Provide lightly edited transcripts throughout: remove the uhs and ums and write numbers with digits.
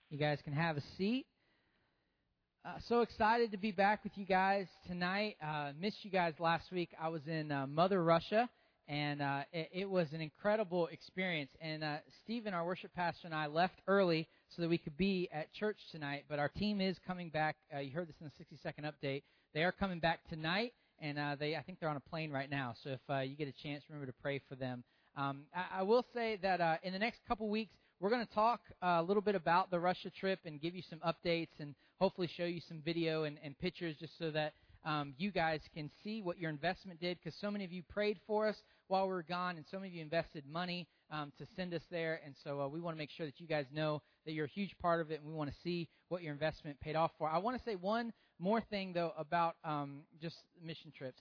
You guys can have a seat. So excited to be back with you guys tonight. Missed you guys last week. I was in Mother Russia, and it was an incredible experience. And Stephen, our worship pastor, and I left early so that we could be at church tonight. But our team is coming back. You heard this in the 60-second update. They are coming back tonight, and I think they're on a plane right now. So if you get a chance, remember to pray for them. I will say that in the next couple weeks, we're going to talk a little bit about the Russia trip and give you some updates and hopefully show you some video and pictures just so that you guys can see what your investment did, because so many of you prayed for us while we were gone and so many of you invested money to send us there. And so we want to make sure that you guys know that you're a huge part of it, and we want to see what your investment paid off for. I want to say one more thing, though, about just mission trips.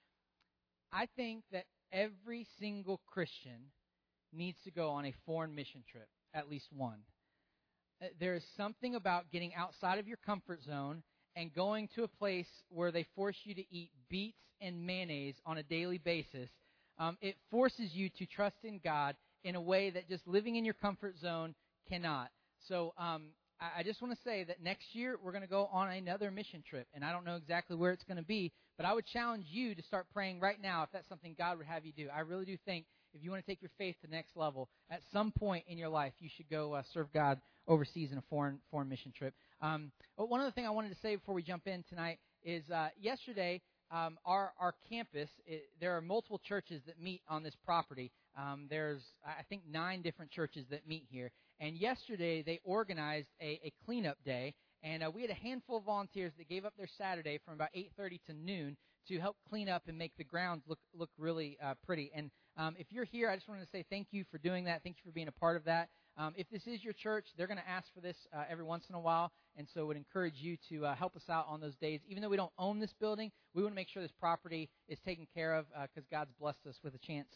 I think that every single Christian needs to go on a foreign mission trip, at least one. There is something about getting outside of your comfort zone and going to a place where they force you to eat beets and mayonnaise on a daily basis. It forces you to trust in God in a way that just living in your comfort zone cannot. So I just want to say that next year we're going to go on another mission trip, and I don't know exactly where it's going to be, but I would challenge you to start praying right now if that's something God would have you do. I really do think if you want to take your faith to the next level, at some point in your life you should go serve God overseas in a foreign mission trip. But one other thing I wanted to say before we jump in tonight is yesterday our campus, there are multiple churches that meet on this property. There's, I think, 9 different churches that meet here. And yesterday they organized a cleanup day, and we had a handful of volunteers that gave up their Saturday from about 8:30 to noon to help clean up and make the grounds look really pretty. And if you're here, I just wanted to say thank you for doing that. Thank you for being a part of that. If this is your church, they're going to ask for this every once in a while, and so I would encourage you to help us out on those days. Even though we don't own this building, we want to make sure this property is taken care of because God's blessed us with a chance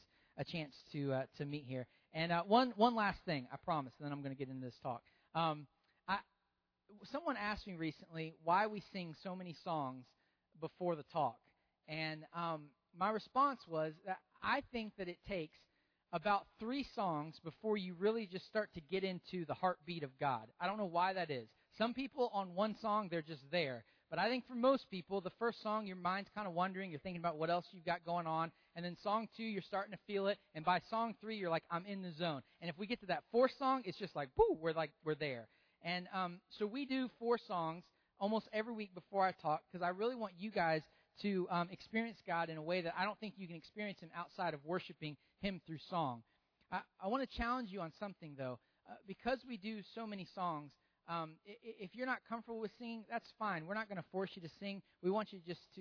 to meet here. And one last thing, I promise, and then I'm going to get into this talk. Someone asked me recently why we sing so many songs before the talk, and my response was that I think that it takes about 3 songs before you really just start to get into the heartbeat of God. I don't know why that is. Some people on one song, they're just there. But I think for most people, the first song, your mind's kind of wandering. You're thinking about what else you've got going on. And then song 2, you're starting to feel it. And by song 3, you're like, I'm in the zone. And if we get to that 4th song, it's just like, boo, we're there. And so we do 4 songs almost every week before I talk, because I really want you guys to experience God in a way that I don't think you can experience Him outside of worshiping Him through song. I want to challenge you on something, though. Because we do so many songs, if you're not comfortable with singing, that's fine. We're not going to force you to sing. We want you just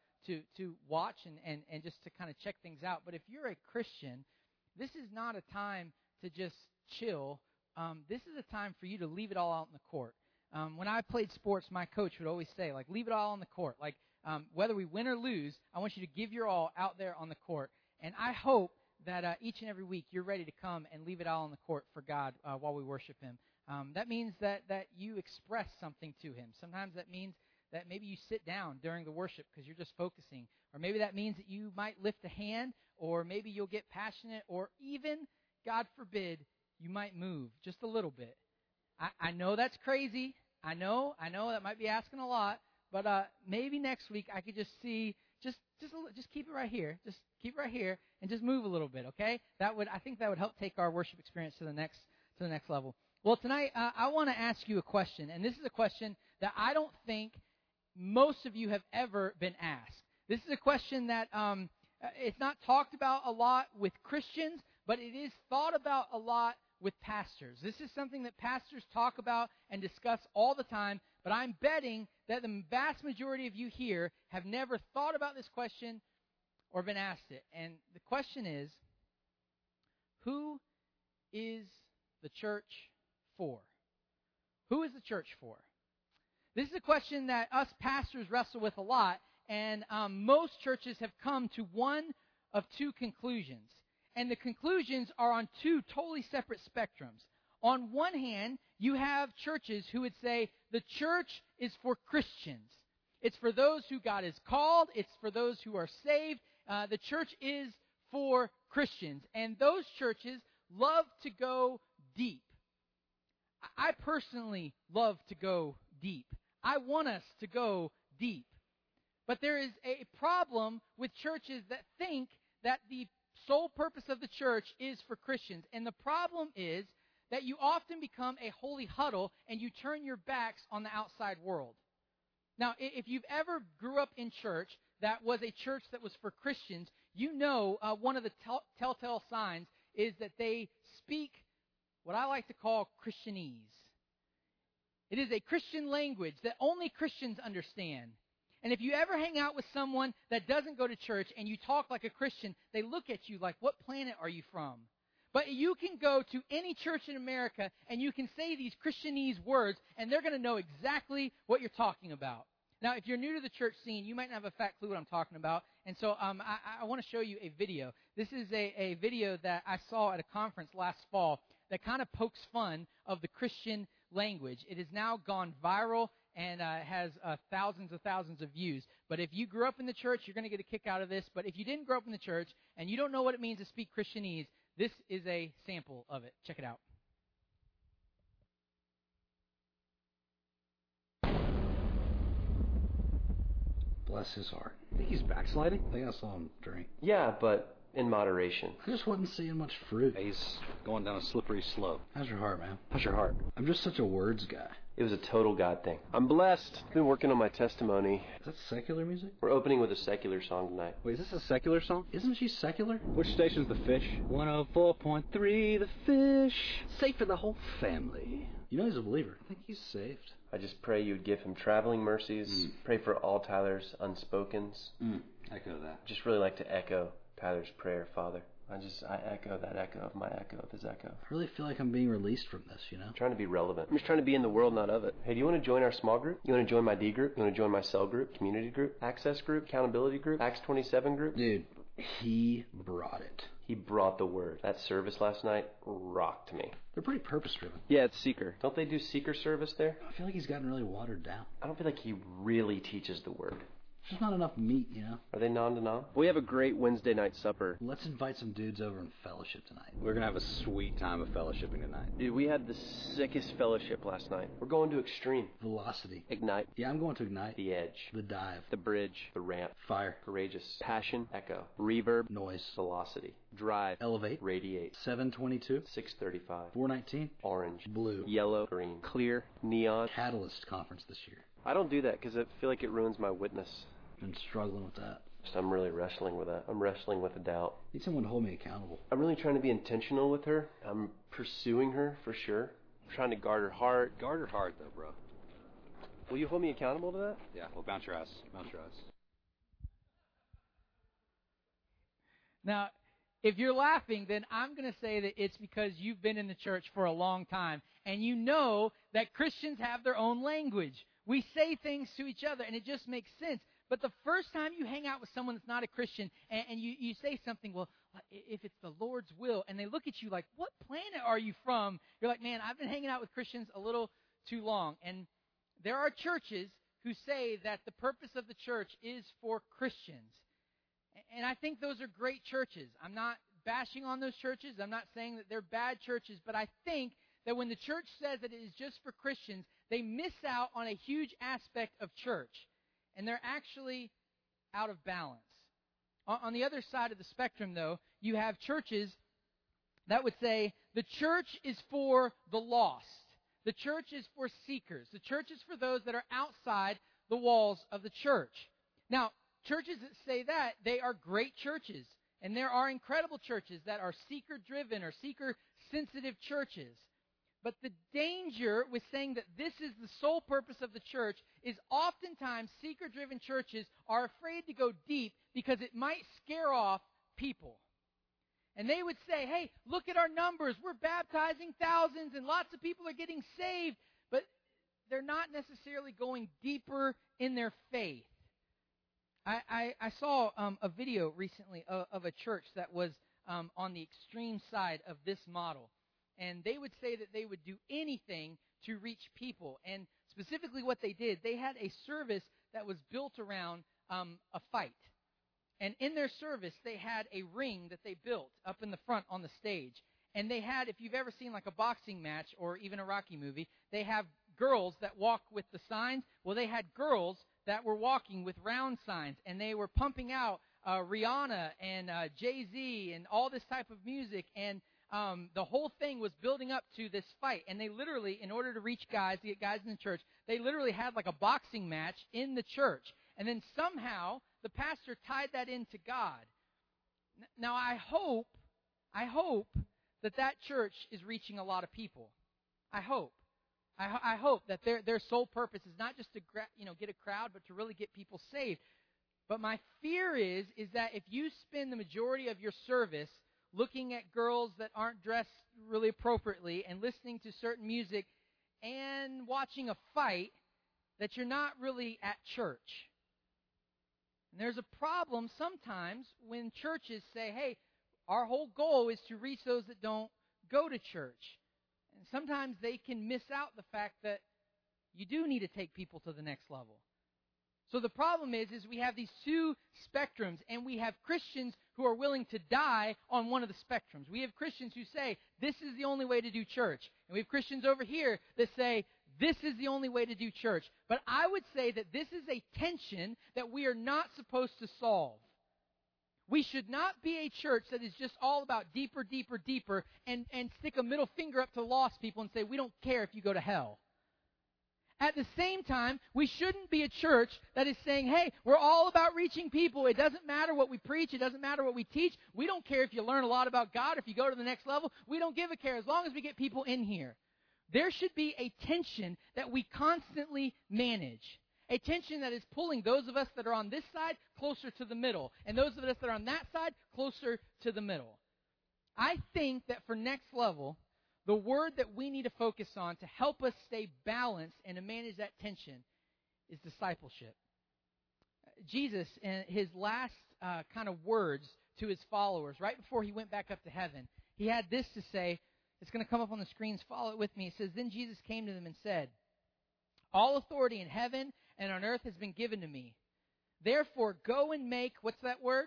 to watch and just to kind of check things out. But if you're a Christian, this is not a time to just chill. This is a time for you to leave it all out in the court. When I played sports, my coach would always say, like, leave it all on the court. Like, whether we win or lose, I want you to give your all out there on the court. And I hope that each and every week you're ready to come and leave it all on the court for God while we worship Him. That means that you express something to Him. Sometimes that means that maybe you sit down during the worship because you're just focusing. Or maybe that means that you might lift a hand, or maybe you'll get passionate, or even, God forbid, you might move just a little bit. I know that's crazy. I know that might be asking a lot, but maybe next week I could just see, just keep it right here. Just keep it right here and just move a little bit, okay? I think that would help take our worship experience to the next level. Well, tonight I want to ask you a question, and this is a question that I don't think most of you have ever been asked. This is a question that it's not talked about a lot with Christians, but it is thought about a lot with pastors. This is something that pastors talk about and discuss all the time, but I'm betting that the vast majority of you here have never thought about this question or been asked it. And the question is, who is the church for? Who is the church for? This is a question that us pastors wrestle with a lot, and most churches have come to one of 2 conclusions. And the conclusions are on 2 totally separate spectrums. On one hand, you have churches who would say the church is for Christians. It's for those who God has called. It's for those who are saved. The church is for Christians. And those churches love to go deep. I personally love to go deep. I want us to go deep. But there is a problem with churches that think that the sole purpose of the church is for Christians. And the problem is that you often become a holy huddle and you turn your backs on the outside world. Now, if you've ever grew up in church that was a church that was for Christians, you know one of the telltale signs is that they speak what I like to call Christianese. It is a Christian language that only Christians understand. And if you ever hang out with someone that doesn't go to church and you talk like a Christian, they look at you like, what planet are you from? But you can go to any church in America and you can say these Christianese words and they're going to know exactly what you're talking about. Now, if you're new to the church scene, you might not have a fat clue what I'm talking about. And so I want to show you a video. This is a video that I saw at a conference last fall that kind of pokes fun of the Christian language. It has now gone viral and has thousands of views. But if you grew up in the church, you're going to get a kick out of this. But if you didn't grow up in the church and you don't know what it means to speak Christianese, this is a sample of it. Check it out. Bless his heart. Think he's backsliding? I think I saw him drink. Yeah, but in moderation. I just wasn't seeing much fruit. He's going down a slippery slope. How's your heart, man? How's your heart? I'm just such a words guy. It was a total God thing. I'm blessed. Been working on my testimony. Is that secular music? We're opening with a secular song tonight. Wait, is this a secular song? Isn't she secular? Which station's The Fish? 104.3 The Fish. Safe for the whole family. You know he's a believer. I think he's saved. I just pray you'd give him traveling mercies. Pray for all Tyler's unspokens. Echo that. Just really like to echo Tyler's prayer, Father. I echo that echo of my echo of his echo. I really feel like I'm being released from this, you know? I'm trying to be relevant. I'm just trying to be in the world, not of it. Hey, do you want to join our small group? You want to join my D group? You want to join my cell group, community group, access group, accountability group, Acts 27 group? Dude, he brought it. He brought the word. That service last night rocked me. They're pretty purpose-driven. Yeah, it's Seeker. Don't they do Seeker service there? I feel like he's gotten really watered down. I don't feel like he really teaches the word. There's just not enough meat, you know? Are they non-denom? We have a great Wednesday night supper. Let's invite some dudes over and fellowship tonight. We're going to have a sweet time of fellowshipping tonight. Dude, we had the sickest fellowship last night. We're going to Extreme. Velocity. Ignite. Yeah, I'm going to Ignite. The Edge. The Dive. The Bridge. The Ramp. Fire. Courageous. Passion. Echo. Reverb. Noise. Velocity. Drive. Elevate. Radiate. 722. 635. 419. Orange. Blue. Yellow. Green. Clear. Neon. Catalyst conference this year. I don't do that because I feel like it ruins my witness. Been struggling with that. I'm really wrestling with that. I'm wrestling with a doubt. Need someone to hold me accountable. I'm really trying to be intentional with her. I'm pursuing her for sure. I'm trying to guard her heart. Guard her heart, though, bro. Will you hold me accountable to that? Yeah, well, bounce your ass. Bounce your ass. Now, if you're laughing, then I'm going to say that it's because you've been in the church for a long time, and you know that Christians have their own language. We say things to each other, and it just makes sense. But the first time you hang out with someone that's not a Christian, and you say something, well, if it's the Lord's will, and they look at you like, what planet are you from? You're like, man, I've been hanging out with Christians a little too long. And there are churches who say that the purpose of the church is for Christians. And I think those are great churches. I'm not bashing on those churches. I'm not saying that they're bad churches, but I think that when the church says that it is just for Christians, they miss out on a huge aspect of church. And they're actually out of balance. On the other side of the spectrum, though, you have churches that would say the church is for the lost. The church is for seekers. The church is for those that are outside the walls of the church. Now, churches that say that, they are great churches. And there are incredible churches that are seeker-driven or seeker-sensitive churches. But the danger with saying that this is the sole purpose of the church is oftentimes seeker-driven churches are afraid to go deep because it might scare off people. And they would say, hey, look at our numbers. We're baptizing thousands and lots of people are getting saved. But they're not necessarily going deeper in their faith. I saw a video recently of a church that was on the extreme side of this model. And they would say that they would do anything to reach people. And specifically what they did, they had a service that was built around a fight. And in their service, they had a ring that they built up in the front on the stage. And they had, if you've ever seen like a boxing match or even a Rocky movie, they have girls that walk with the signs. Well, they had girls that were walking with round signs, and they were pumping out Rihanna and Jay-Z and all this type of music, and the whole thing was building up to this fight. And they literally, in order to reach guys, to get guys in the church, they literally had like a boxing match in the church. And then somehow the pastor tied that into God. Now I hope that church is reaching a lot of people. I hope. I hope that their sole purpose is not just to get a crowd, but to really get people saved. But my fear is that if you spend the majority of your service looking at girls that aren't dressed really appropriately and listening to certain music and watching a fight, that you're not really at church. And there's a problem sometimes when churches say, hey, our whole goal is to reach those that don't go to church. And sometimes they can miss out the fact that you do need to take people to the next level. So the problem is we have these two spectrums, and we have Christians who are willing to die on one of the spectrums. We have Christians who say, this is the only way to do church. And we have Christians over here that say, this is the only way to do church. But I would say that this is a tension that we are not supposed to solve. We should not be a church that is just all about deeper, deeper, deeper, and stick a middle finger up to lost people and say, we don't care if you go to hell. At the same time, we shouldn't be a church that is saying, hey, we're all about reaching people. It doesn't matter what we preach. It doesn't matter what we teach. We don't care if you learn a lot about God, if you go to the next level. We don't give a care as long as we get people in here. There should be a tension that we constantly manage. A tension that is pulling those of us that are on this side closer to the middle, and those of us that are on that side closer to the middle. I think that for next level, the word that we need to focus on to help us stay balanced and to manage that tension is discipleship. Jesus, in his last kind of words to his followers, right before he went back up to heaven, he had this to say. It's going to come up on the screens. Follow it with me. It says, then Jesus came to them and said, all authority in heaven and on earth has been given to me. Therefore, go and make, what's that word?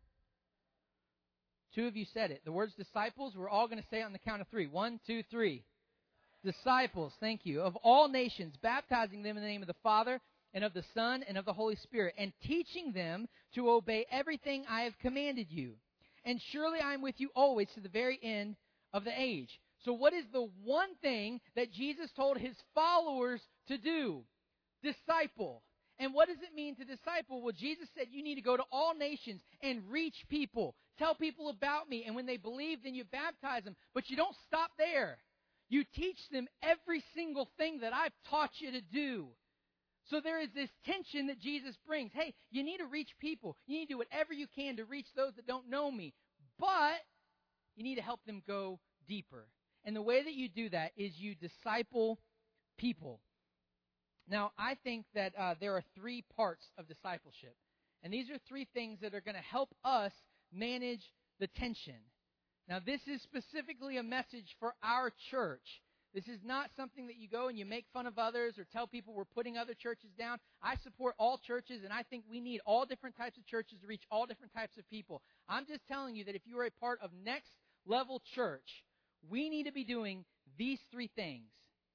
Two of you said it. The word's disciples. We're all going to say it on the count of three. 1, 2, 3. Disciples, thank you, of all nations, baptizing them in the name of the Father and of the Son and of the Holy Spirit, and teaching them to obey everything I have commanded you. And surely I am with you always to the very end of the age. So what is the one thing that Jesus told his followers to do? Disciple. And what does it mean to disciple? Well, Jesus said you need to go to all nations and reach people. Tell people about me. And when they believe, then you baptize them. But you don't stop there. You teach them every single thing that I've taught you to do. So there is this tension that Jesus brings. Hey, you need to reach people. You need to do whatever you can to reach those that don't know me. But you need to help them go deeper. And the way that you do that is you disciple people. Now, I think that there are 3 parts of discipleship. And these are 3 things that are going to help us manage the tension. Now, this is specifically a message for our church. This is not something that you go and you make fun of others or tell people we're putting other churches down. I support all churches, and I think we need all different types of churches to reach all different types of people. I'm just telling you that if you are a part of Next Level Church, we need to be doing these 3 things.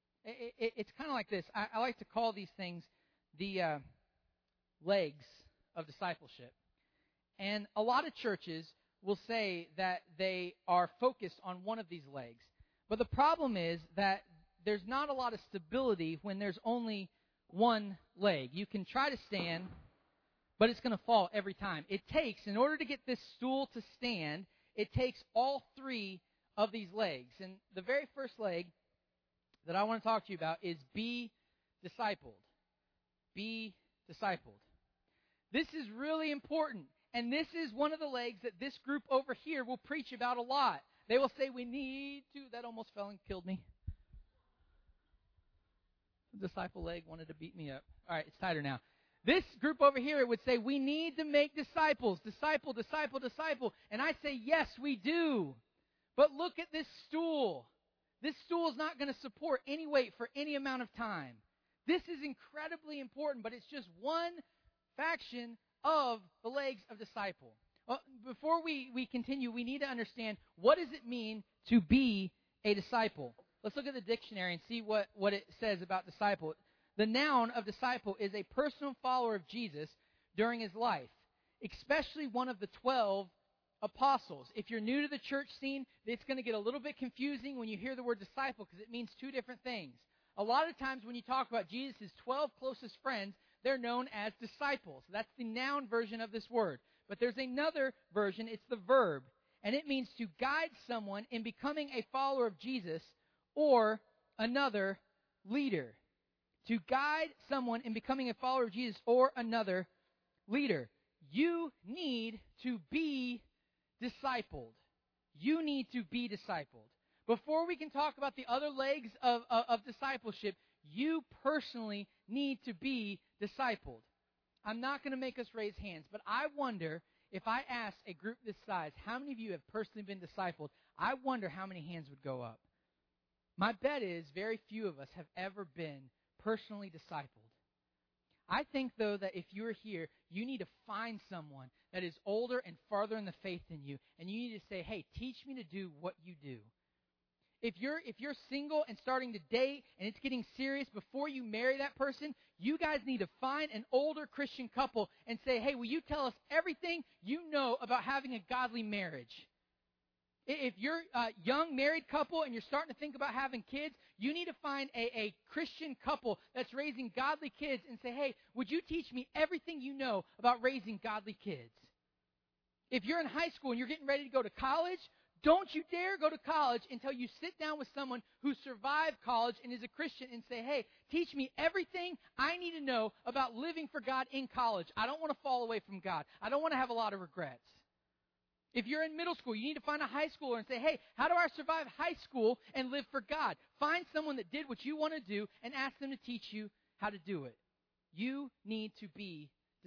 It's kind of like this. I like to call these things the legs of discipleship. And a lot of churches will say that they are focused on one of these legs. But the problem is that there's not a lot of stability when there's only one leg. You can try to stand, but it's going to fall every time. It takes, in order to get this stool to stand, it takes all 3 of these legs. And the very first leg that I want to talk to you about is be discipled. Be discipled. This is really important. And this is one of the legs that this group over here will preach about a lot. They will say we need to. That almost fell and killed me. The disciple leg wanted to beat me up. All right, it's tighter now. This group over here would say we need to make disciples. Disciple, disciple, disciple. And I say, yes, we do. But look at this stool. This stool is not going to support any weight for any amount of time. This is incredibly important, but it's just one faction of the legs of disciple. Well, before we continue, we need to understand, what does it mean to be a disciple? Let's look at the dictionary and see what it says about disciple. The noun of disciple is a personal follower of Jesus during his life, especially one of the 12 apostles. If you're new to the church scene, it's going to get a little bit confusing when you hear the word disciple, because it means two different things. A lot of times when you talk about Jesus' 12 closest friends, they're known as disciples. That's the noun version of this word. But there's another version, it's the verb, and it means to guide someone in becoming a follower of Jesus or another leader. To guide someone in becoming a follower of Jesus or another leader. You need to be discipled. You need to be discipled. Before we can talk about the other legs of discipleship, you personally need to be discipled. I'm not going to make us raise hands, but I wonder, if I asked a group this size, how many of you have personally been discipled, I wonder how many hands would go up. My bet is very few of us have ever been personally discipled. I think, though, that if you're here, you need to find someone that is older and farther in the faith than you, and you need to say, hey, teach me to do what you do. If you're single and starting to date and it's getting serious, before you marry that person, you guys need to find an older Christian couple and say, hey, will you tell us everything you know about having a godly marriage? If you're a young married couple and you're starting to think about having kids, you need to find a Christian couple that's raising godly kids and say, hey, would you teach me everything you know about raising godly kids? If you're in high school and you're getting ready to go to college, don't you dare go to college until you sit down with someone who survived college and is a Christian and say, hey, teach me everything I need to know about living for God in college. I don't want to fall away from God. I don't want to have a lot of regrets. If you're in middle school, you need to find a high schooler and say, hey, how do I survive high school and live for God? Find someone that did what you want to do and ask them to teach you how to do it. You need to be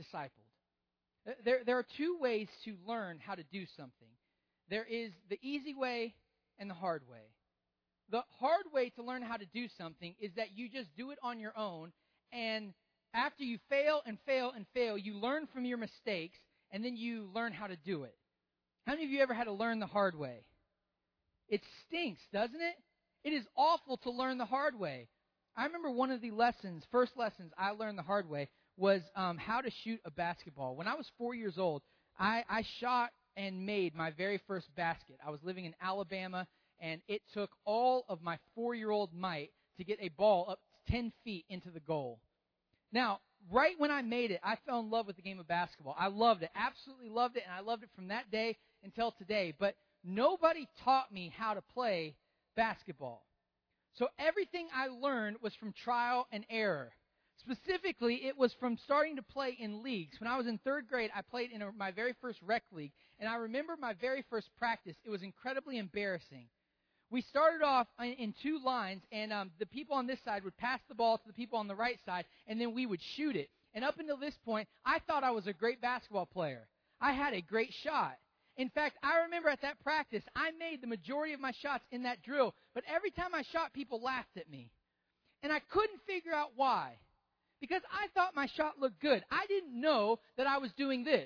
discipled. There are two ways to learn how to do something. There is the easy way and the hard way. The hard way to learn how to do something is that you just do it on your own, and after you fail and fail and fail, you learn from your mistakes, and then you learn how to do it. How many of you ever had to learn the hard way? It stinks, doesn't it? It is awful to learn the hard way. I remember one of the first lessons I learned the hard way was how to shoot a basketball. When I was 4 years old, I shot and made my very first basket. I was living in Alabama, and it took all of my 4-year-old might to get a ball up 10 feet into the goal. Now, right when I made it, I fell in love with the game of basketball. I loved it, absolutely loved it, and I loved it from that day until today. But nobody taught me how to play basketball. So everything I learned was from trial and error. Specifically, it was from starting to play in leagues. When I was in third grade, I played in my very first rec league, and I remember my very first practice. It was incredibly embarrassing. We started off in two lines, and the people on this side would pass the ball to the people on the right side, and then we would shoot it. And up until this point, I thought I was a great basketball player. I had a great shot. In fact, I remember at that practice, I made the majority of my shots in that drill, but every time I shot, people laughed at me. And I couldn't figure out why. Because I thought my shot looked good. I didn't know that I was doing this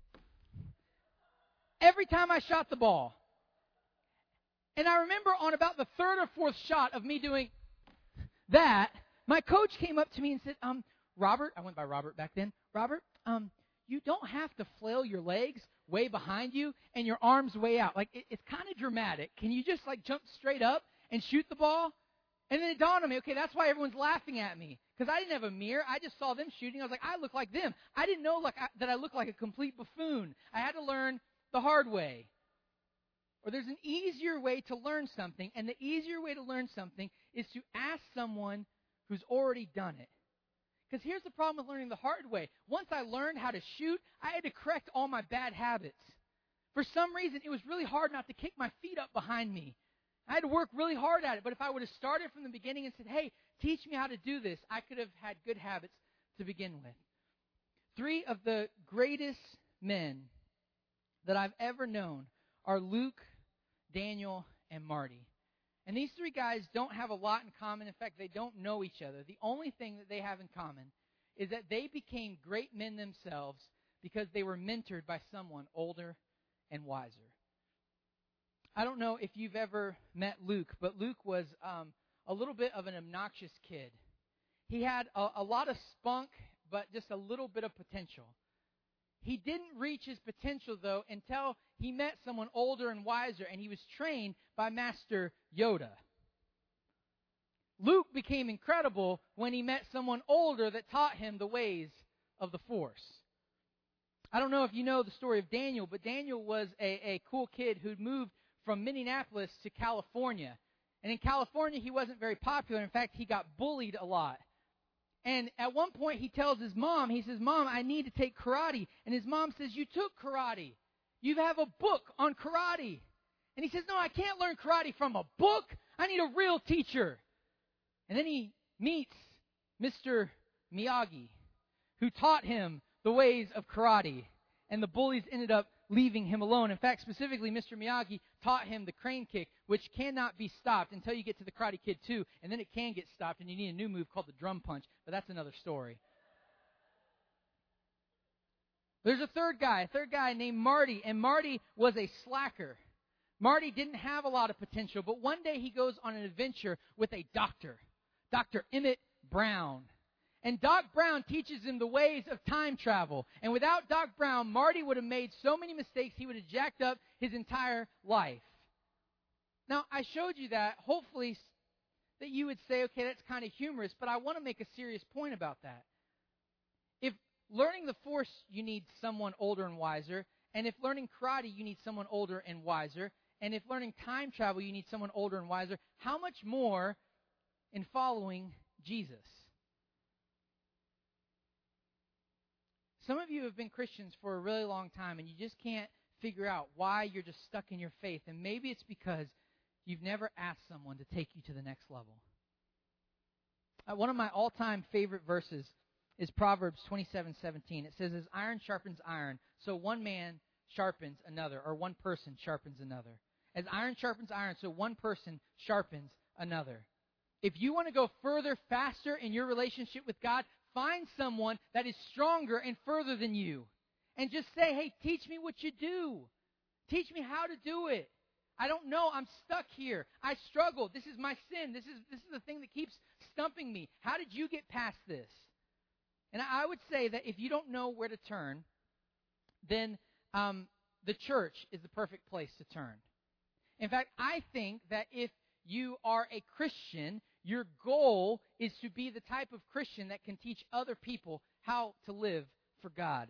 every time I shot the ball. And I remember on about the third or fourth shot of me doing that, my coach came up to me and said, Robert, I went by Robert back then, Robert, you don't have to flail your legs way behind you and your arms way out. Like, it's kind of dramatic. Can you just, jump straight up and shoot the ball? And then it dawned on me, okay, that's why everyone's laughing at me. Because I didn't have a mirror. I just saw them shooting. I was like, I look like them. I didn't know that I looked like a complete buffoon. I had to learn the hard way. Or there's an easier way to learn something, and the easier way to learn something is to ask someone who's already done it. Because here's the problem with learning the hard way. Once I learned how to shoot, I had to correct all my bad habits. For some reason, it was really hard not to kick my feet up behind me. I had to work really hard at it, but if I would have started from the beginning and said, hey, teach me how to do this, I could have had good habits to begin with. 3 of the greatest men that I've ever known are Luke, Daniel, and Marty. And these 3 guys don't have a lot in common. In fact, they don't know each other. The only thing that they have in common is that they became great men themselves because they were mentored by someone older and wiser. I don't know if you've ever met Luke, but Luke was a little bit of an obnoxious kid. He had a lot of spunk, but just a little bit of potential. He didn't reach his potential, though, until he met someone older and wiser, and he was trained by Master Yoda. Luke became incredible when he met someone older that taught him the ways of the Force. I don't know if you know the story of Daniel, but Daniel was a cool kid who'd moved from Minneapolis to California. And in California, he wasn't very popular. In fact, he got bullied a lot. And at one point, he tells his mom, he says, "Mom, I need to take karate." And his mom says, "You took karate. You have a book on karate." And he says, "No, I can't learn karate from a book. I need a real teacher." And then he meets Mr. Miyagi, who taught him the ways of karate. And the bullies ended up leaving him alone. In fact, specifically, Mr. Miyagi taught him the crane kick, which cannot be stopped until you get to the Karate Kid 2, and then it can get stopped, and you need a new move called the drum punch, but that's another story. There's a third guy named Marty, and Marty was a slacker. Marty didn't have a lot of potential, but one day he goes on an adventure with a doctor, Dr. Emmett Brown. And Doc Brown teaches him the ways of time travel. And without Doc Brown, Marty would have made so many mistakes, he would have jacked up his entire life. Now, I showed you that, hopefully, that you would say, okay, that's kind of humorous, but I want to make a serious point about that. If learning the Force, you need someone older and wiser, and if learning karate, you need someone older and wiser, and if learning time travel, you need someone older and wiser, how much more in following Jesus? Some of you have been Christians for a really long time, and you just can't figure out why you're just stuck in your faith. And maybe it's because you've never asked someone to take you to the next level. One of my all-time favorite verses is Proverbs 27:17. It says, "As iron sharpens iron, so one man sharpens another," or one person sharpens another. As iron sharpens iron, so one person sharpens another. If you want to go further, faster in your relationship with God, find someone that is stronger and further than you. And just say, "Hey, teach me what you do. Teach me how to do it. I don't know. I'm stuck here. I struggle. This is my sin. This is the thing that keeps stumping me. How did you get past this?" And I would say that if you don't know where to turn, then the church is the perfect place to turn. In fact, I think that if you are a Christian, your goal is to be the type of Christian that can teach other people how to live for God.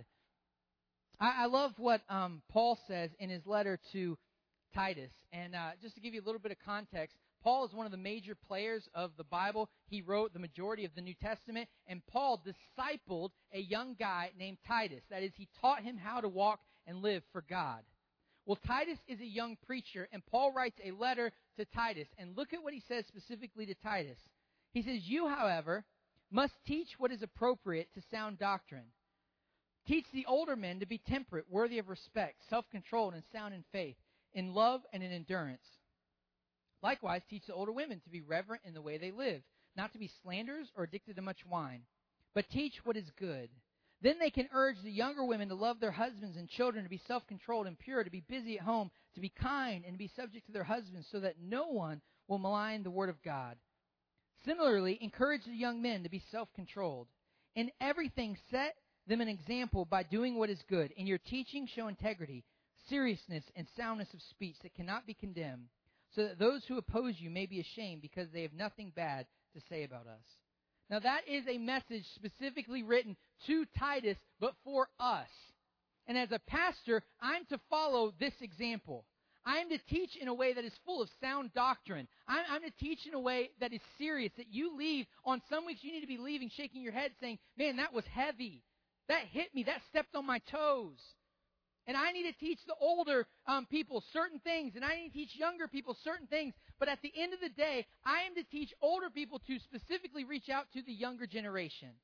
I love what Paul says in his letter to Titus. And just to give you a little bit of context, Paul is one of the major players of the Bible. He wrote the majority of the New Testament. And Paul discipled a young guy named Titus. That is, he taught him how to walk and live for God. Well, Titus is a young preacher, and Paul writes a letter to Titus. And look at what he says specifically to Titus. He says, "You, however, must teach what is appropriate to sound doctrine. Teach the older men to be temperate, worthy of respect, self-controlled, and sound in faith, in love and in endurance. Likewise, teach the older women to be reverent in the way they live, not to be slanderers or addicted to much wine, but teach what is good. Then they can urge the younger women to love their husbands and children, to be self-controlled and pure, to be busy at home, to be kind, and to be subject to their husbands, so that no one will malign the word of God. Similarly, encourage the young men to be self-controlled. In everything, set them an example by doing what is good. In your teaching, show integrity, seriousness, and soundness of speech that cannot be condemned, so that those who oppose you may be ashamed because they have nothing bad to say about us." Now, that is a message specifically written to Titus, but for us. And as a pastor, I'm to follow this example. I'm to teach in a way that is full of sound doctrine. I'm to teach in a way that is serious, that you leave, on some weeks you need to be leaving shaking your head saying, "Man, that was heavy. That hit me. That stepped on my toes." And I need to teach the older people certain things, and I need to teach younger people certain things. But at the end of the day, I am to teach older people to specifically reach out to the younger generation.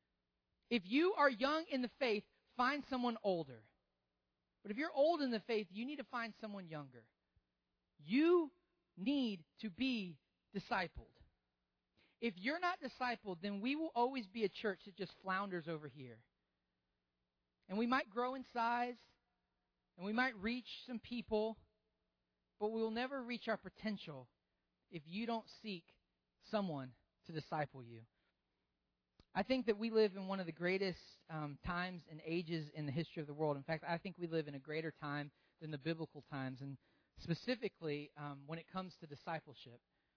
If you are young in the faith, find someone older. But if you're old in the faith, you need to find someone younger. You need to be discipled. If you're not discipled, then we will always be a church that just flounders over here. And we might grow in size, and we might reach some people, but we will never reach our potential if you don't seek someone to disciple you. I think that we live in one of the greatest times and ages in the history of the world. In fact, I think we live in a greater time than the biblical times, and specifically when it comes to discipleship.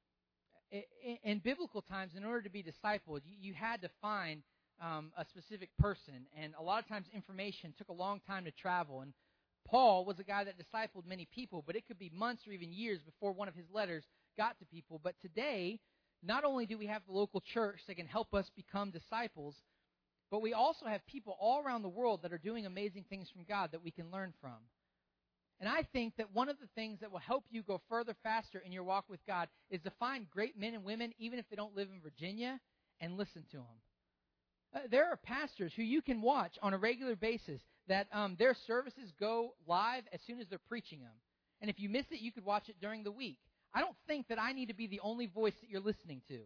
In biblical times, in order to be discipled, you had to find a specific person, and a lot of times information took a long time to travel. And Paul was a guy that discipled many people, but it could be months or even years before one of his letters got to people. But today, not only do we have the local church that can help us become disciples, but we also have people all around the world that are doing amazing things from God that we can learn from. And I think that one of the things that will help you go further faster in your walk with God is to find great men and women, even if they don't live in Virginia, and listen to them. There are pastors who you can watch on a regular basis that their services go live as soon as they're preaching them. And if you miss it, you could watch it during the week. I don't think that I need to be the only voice that you're listening to.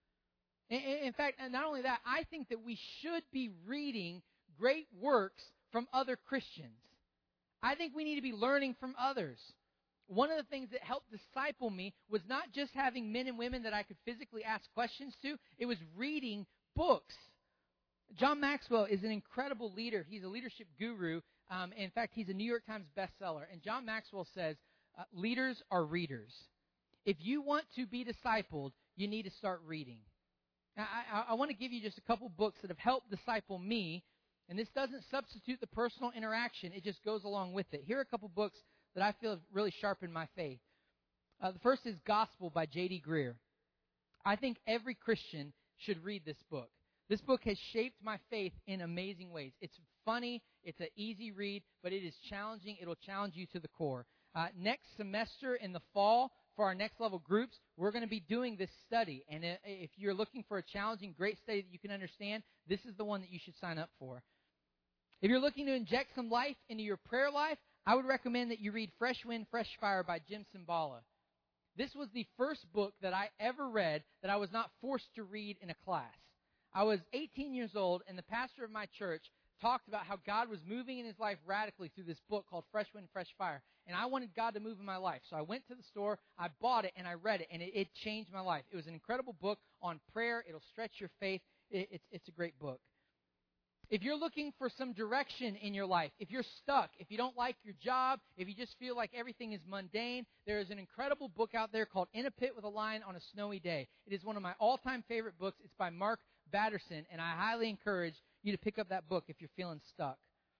In fact, and not only that, I think that we should be reading great works from other Christians. I think we need to be learning from others. One of the things that helped disciple me was not just having men and women that I could physically ask questions to, it was reading books. John Maxwell is an incredible leader. He's a leadership guru. In fact, he's a New York Times bestseller. And John Maxwell says, leaders are readers. If you want to be discipled, you need to start reading. Now, I want to give you just a couple books that have helped disciple me. And this doesn't substitute the personal interaction. It just goes along with it. Here are a couple books that I feel have really sharpened my faith. The first is Gospel by J.D. Greear. I think every Christian should read this book. This book has shaped my faith in amazing ways. It's funny. It's an easy read, but it is challenging. It'll challenge you to the core. Next semester in the fall, for our next level groups, we're going to be doing this study. And if you're looking for a challenging, great study that you can understand, this is the one that you should sign up for. If you're looking to inject some life into your prayer life, I would recommend that you read Fresh Wind, Fresh Fire by Jim Cymbala. This was the first book that I ever read that I was not forced to read in a class. I was 18 years old, and the pastor of my church talked about how God was moving in his life radically through this book called Fresh Wind, Fresh Fire. And I wanted God to move in my life. So I went to the store, I bought it, and I read it, and it changed my life. It was an incredible book on prayer. It'll stretch your faith. It's a great book. If you're looking for some direction in your life, if you're stuck, if you don't like your job, if you just feel like everything is mundane, there is an incredible book out there called In a Pit with a Lion on a Snowy Day. It is one of my all-time favorite books. It's by Mark Batterson, and I highly encourage you to pick up that book if you're feeling stuck.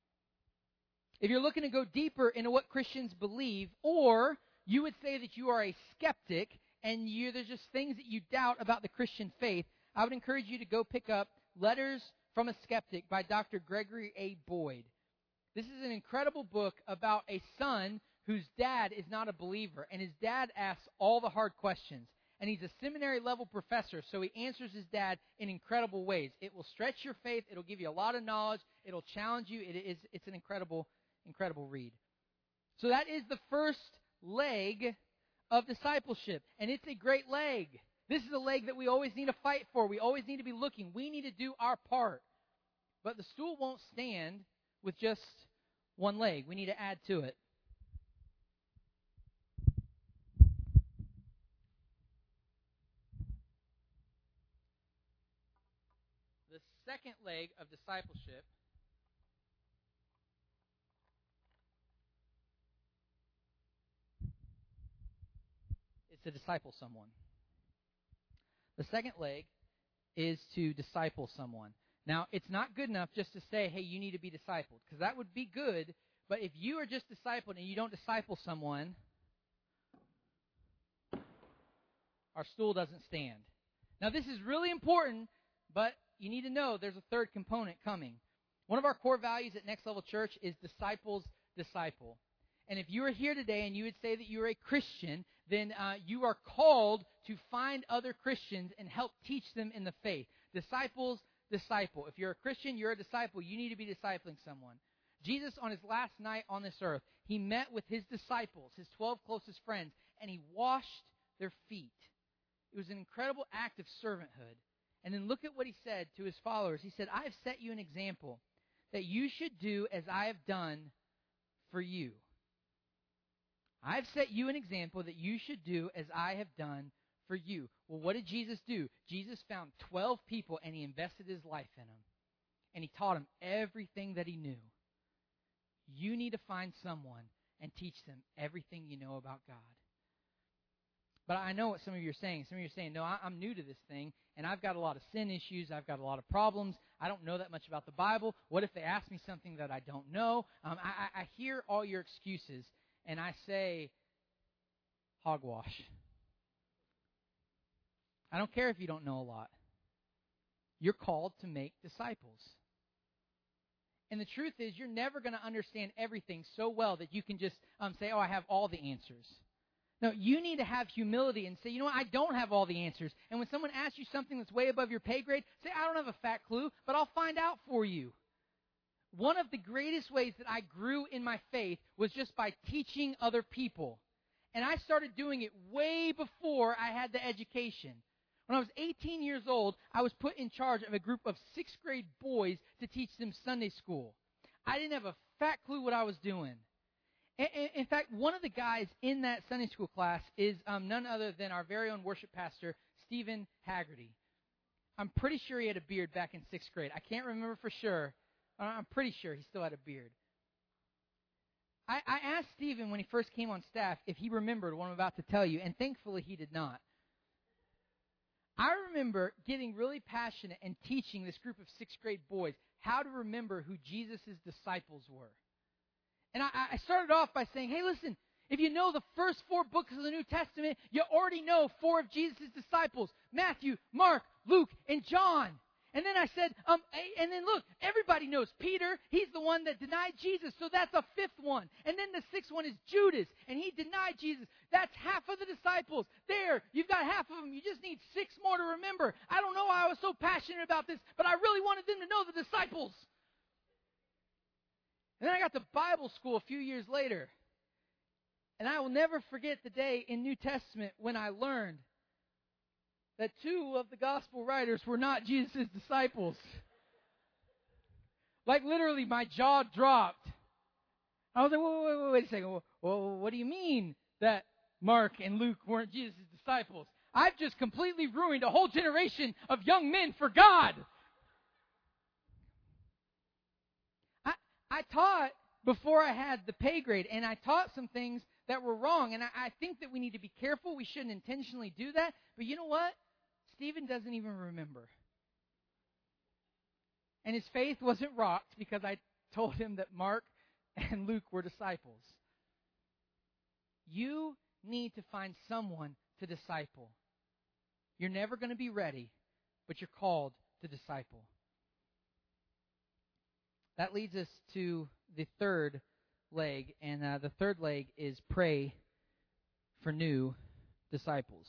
If you're looking to go deeper into what Christians believe, or you would say that you are a skeptic and there's just things that you doubt about the Christian faith, I would encourage you to go pick up Letters from a Skeptic by Dr. Gregory A. Boyd. This is an incredible book about a son whose dad is not a believer, and his dad asks all the hard questions. And he's a seminary-level professor, so he answers his dad in incredible ways. It will stretch your faith. It'll give you a lot of knowledge. It'll challenge you. It's an incredible read. So that is the first leg of discipleship, and it's a great leg. This is a leg that we always need to fight for. We always need to be looking. We need to do our part. But the stool won't stand with just one leg. We need to add to it. The second leg of discipleship is to disciple someone. The second leg is to disciple someone. Now, it's not good enough just to say, hey, you need to be discipled, because that would be good, but if you are just discipled and you don't disciple someone, our stool doesn't stand. Now, this is really important, but you need to know there's a third component coming. One of our core values at Next Level Church is disciples disciple. And if you are here today and you would say that you are a Christian, then you are called to find other Christians and help teach them in the faith. Disciples disciple. If you're a Christian, you're a disciple. You need to be discipling someone. Jesus, on his last night on this earth, he met with his disciples, his 12 closest friends, and he washed their feet. It was an incredible act of servanthood. And then look at what he said to his followers. He said, I have set you an example that you should do as I have done for you. I've set you an example that you should do as I have done for you. Well, what did Jesus do? Jesus found 12 people and he invested his life in them. And he taught them everything that he knew. You need to find someone and teach them everything you know about God. But I know what some of you are saying. Some of you are saying, no, I'm new to this thing, and I've got a lot of sin issues. I've got a lot of problems. I don't know that much about the Bible. What if they ask me something that I don't know? I hear all your excuses, and I say, hogwash. I don't care if you don't know a lot. You're called to make disciples. And the truth is, you're never going to understand everything so well that you can just say, I have all the answers. No, you need to have humility and say, you know what, I don't have all the answers. And when someone asks you something that's way above your pay grade, say, I don't have a fat clue, but I'll find out for you. One of the greatest ways that I grew in my faith was just by teaching other people. And I started doing it way before I had the education. When I was 18 years old, I was put in charge of a group of 6th grade boys to teach them Sunday school. I didn't have a fat clue what I was doing. In fact, one of the guys in that Sunday school class is none other than our very own worship pastor, Stephen Haggerty. I'm pretty sure he had a beard back in 6th grade. I can't remember for sure. I'm pretty sure he still had a beard. I asked Stephen when he first came on staff if he remembered what I'm about to tell you, and thankfully he did not. I remember getting really passionate and teaching this group of 6th grade boys how to remember who Jesus' disciples were. And I started off by saying, hey, listen, if you know the first 4 books of the New Testament, you already know 4 of Jesus' disciples, Matthew, Mark, Luke, and John. And then I said, and then look, everybody knows Peter. He's the one that denied Jesus, so that's a 5th one. And then the 6th one is Judas, and he denied Jesus. That's half of the disciples. There, you've got half of them. You just need 6 more to remember. I don't know why I was so passionate about this, but I really wanted them to know the disciples. And then I got to Bible school a few years later. And I will never forget the day in New Testament when I learned that 2 of the gospel writers were not Jesus' disciples. Like literally my jaw dropped. I was like, wait a second. Well, what do you mean that Mark and Luke weren't Jesus' disciples? I've just completely ruined a whole generation of young men for God. I taught before I had the pay grade, and I taught some things that were wrong. And I think that we need to be careful. We shouldn't intentionally do that. But you know what? Stephen doesn't even remember. And his faith wasn't rocked because I told him that Mark and Luke were disciples. You need to find someone to disciple. You're never going to be ready, but you're called to disciple. That leads us to the third leg, and the third leg is pray for new disciples.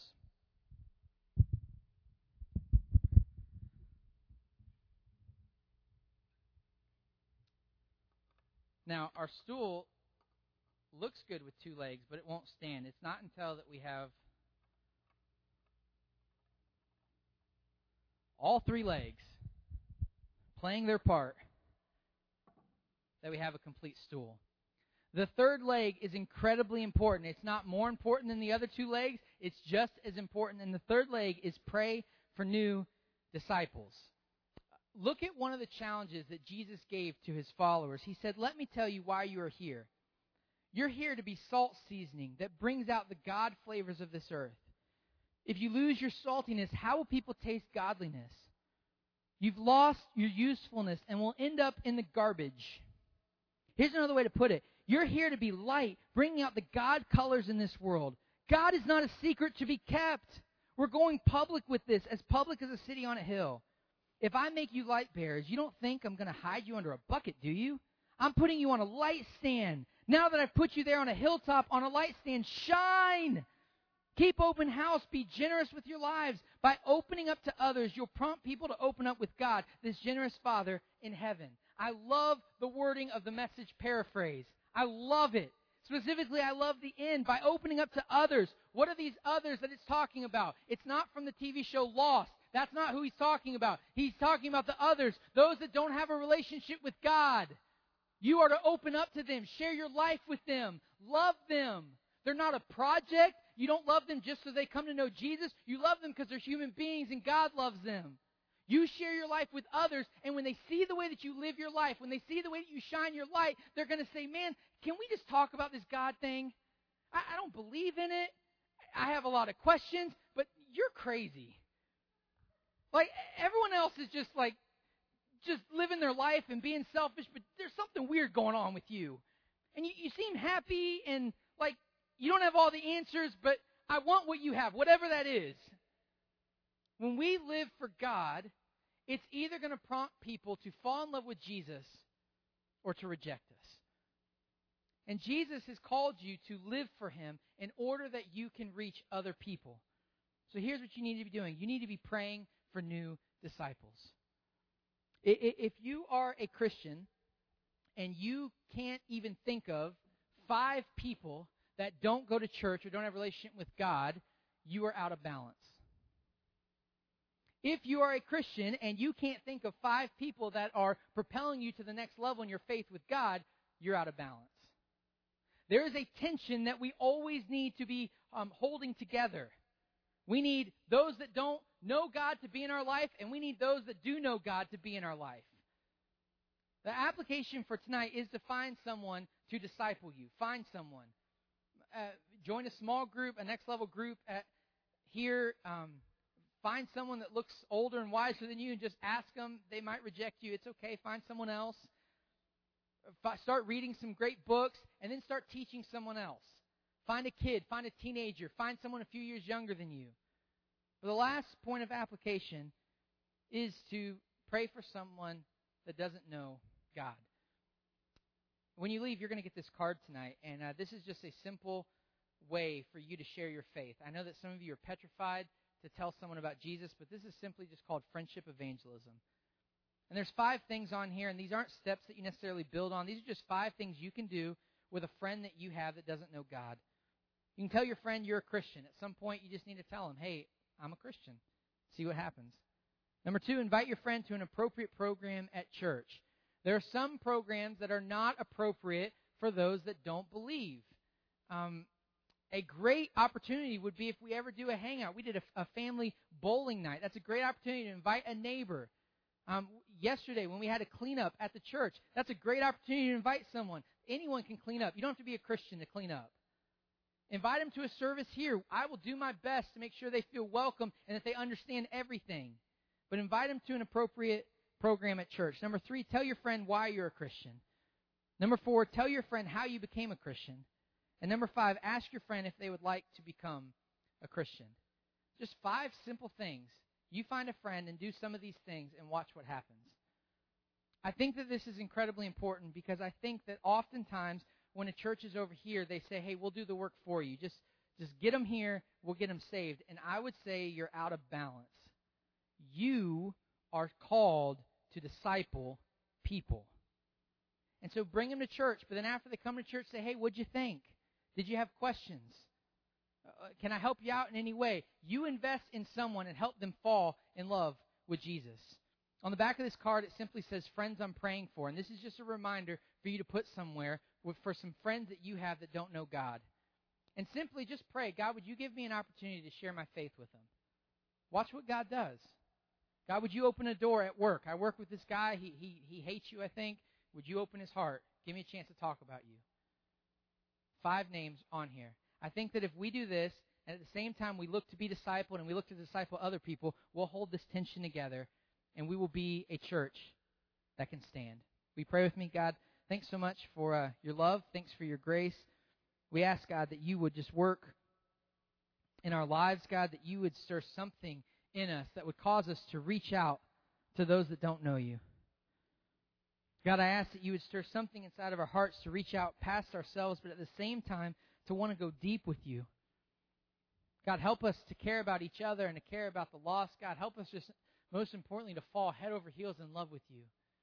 Now, our stool looks good with 2 legs, but it won't stand. It's not until that we have all 3 legs playing their part that we have a complete stool. The third leg is incredibly important. It's not more important than the other 2 legs. It's just as important. And the third leg is pray for new disciples. Look at one of the challenges that Jesus gave to his followers. He said, let me tell you why you are here. You're here to be salt seasoning that brings out the God flavors of this earth. If you lose your saltiness, how will people taste godliness? You've lost your usefulness and will end up in the garbage. Here's another way to put it. You're here to be light, bringing out the God colors in this world. God is not a secret to be kept. We're going public with this, as public as a city on a hill. If I make you light bearers, you don't think I'm going to hide you under a bucket, do you? I'm putting you on a light stand. Now that I've put you there on a hilltop, on a light stand, shine. Keep open house. Be generous with your lives. By opening up to others, you'll prompt people to open up with God, this generous Father in heaven. I love the wording of the Message paraphrase. I love it. Specifically, I love the end. By opening up to others. What are these others that it's talking about? It's not from the TV show Lost. That's not who he's talking about. He's talking about the others, those that don't have a relationship with God. You are to open up to them, share your life with them, love them. They're not a project. You don't love them just so they come to know Jesus. You love them because they're human beings and God loves them. You share your life with others, and when they see the way that you live your life, when they see the way that you shine your light, they're going to say, man, can we just talk about this God thing? I don't believe in it. I have a lot of questions, but you're crazy. Like, everyone else is just living their life and being selfish, but there's something weird going on with you. And you seem happy and like you don't have all the answers, but I want what you have, whatever that is. When we live for God, it's either going to prompt people to fall in love with Jesus or to reject us. And Jesus has called you to live for Him in order that you can reach other people. So here's what you need to be doing. You need to be praying for new disciples. If you are a Christian and you can't even think of 5 people that don't go to church or don't have a relationship with God, you are out of balance. If you are a Christian and you can't think of 5 people that are propelling you to the next level in your faith with God, you're out of balance. There is a tension that we always need to be holding together. We need those that don't know God to be in our life, and we need those that do know God to be in our life. The application for tonight is to find someone to disciple you. Find someone. Join a small group, a next level group here. Find someone that looks older and wiser than you and just ask them. They might reject you. It's okay. Find someone else. Start reading some great books and then start teaching someone else. Find a kid. Find a teenager. Find someone a few years younger than you. But the last point of application is to pray for someone that doesn't know God. When you leave, you're going to get this card tonight, and this is just a simple way for you to share your faith. I know that some of you are petrified to tell someone about Jesus, but this is simply just called friendship evangelism. And there's 5 things on here, and these aren't steps that you necessarily build on. These are just 5 things you can do with a friend that you have that doesn't know God. You can tell your friend you're a Christian. At some point, you just need to tell them, hey, I'm a Christian. See what happens. Number 2, invite your friend to an appropriate program at church. There are some programs that are not appropriate for those that don't believe. A great opportunity would be if we ever do a hangout. We did a family bowling night. That's a great opportunity to invite a neighbor. Yesterday, when we had a cleanup at the church, that's a great opportunity to invite someone. Anyone can clean up. You don't have to be a Christian to clean up. Invite them to a service here. I will do my best to make sure they feel welcome and that they understand everything. But invite them to an appropriate program at church. Number 3, tell your friend why you're a Christian. Number 4, tell your friend how you became a Christian. And number 5, ask your friend if they would like to become a Christian. Just 5 simple things. You find a friend and do some of these things and watch what happens. I think that this is incredibly important because I think that oftentimes when a church is over here, they say, hey, we'll do the work for you. Just get them here, we'll get them saved. And I would say you're out of balance. You are called to disciple people. And so bring them to church, but then after they come to church, say, hey, what'd you think? Did you have questions? Can I help you out in any way? You invest in someone and help them fall in love with Jesus. On the back of this card, it simply says, friends I'm praying for. And this is just a reminder for you to put somewhere for some friends that you have that don't know God. And simply just pray, God, would you give me an opportunity to share my faith with them? Watch what God does. God, would you open a door at work? I work with this guy. He hates you, I think. Would you open his heart? Give me a chance to talk about you. 5 names on here. I think that if we do this, and at the same time we look to be discipled and we look to disciple other people, we'll hold this tension together, and we will be a church that can stand. Will you pray with me? God, thanks so much for your love. Thanks for your grace. We ask, God, that you would just work in our lives, God, that you would stir something in us that would cause us to reach out to those that don't know you. God, I ask that you would stir something inside of our hearts to reach out past ourselves, but at the same time to want to go deep with you. God, help us to care about each other and to care about the lost. God, help us just, most importantly, to fall head over heels in love with you.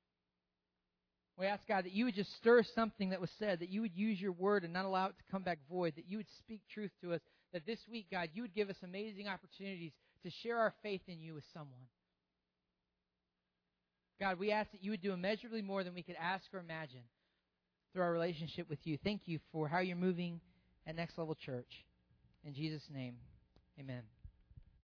We ask, God, that you would just stir something that was said, that you would use your word and not allow it to come back void, that you would speak truth to us, that this week, God, you would give us amazing opportunities to share our faith in you with someone. God, we ask that you would do immeasurably more than we could ask or imagine through our relationship with you. Thank you for how you're moving at Next Level Church. In Jesus' name, amen.